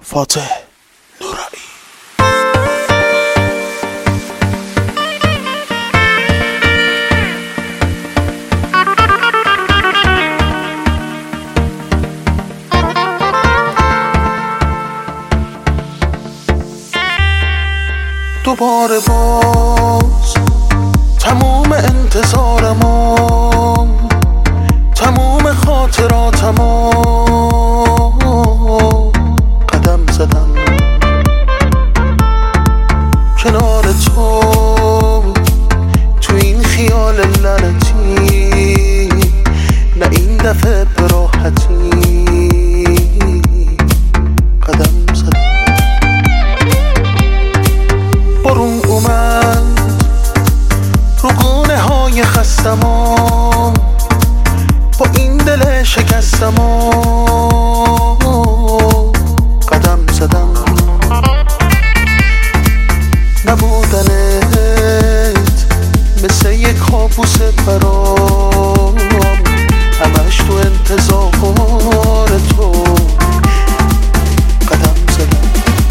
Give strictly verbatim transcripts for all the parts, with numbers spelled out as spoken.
فاتح نورایی. دوباره باز تموم انتظارمو، تموم خاطراتمو قدم زدم کنار تو، تو این خیال لعنتی، نه این دفعه به راحتی قدم زدم. بارون اومد رو گونه های خستمو، با این دل شکستمو قدم زدم. نبودنت مثل یک کابوس برام، همش تو انتظار تو قدم زدم.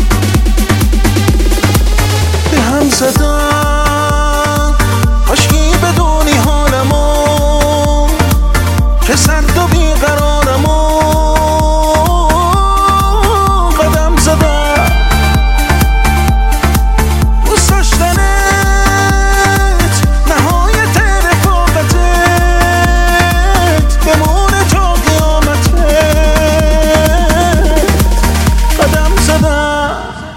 به هم زدم کاشکی بدونی حالمو، که سرد و بیقرارمو قدم زدم. دوست داشتنت نهایت رفاقتت، بمونه تا قیامتت قدم زدم.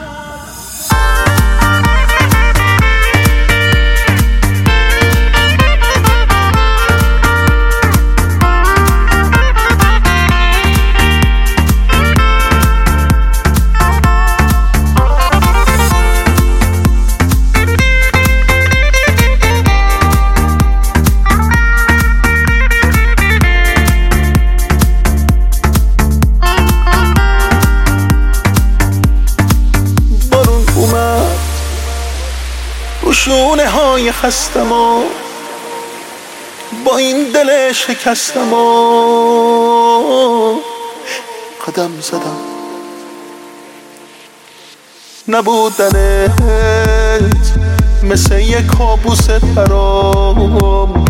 شونه های خستمو، با این دل شکستمو قدم زدم. نبودنت مثل یک کابوس برام،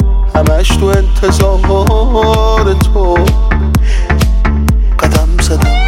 همش تو انتظار تو قدم زدم.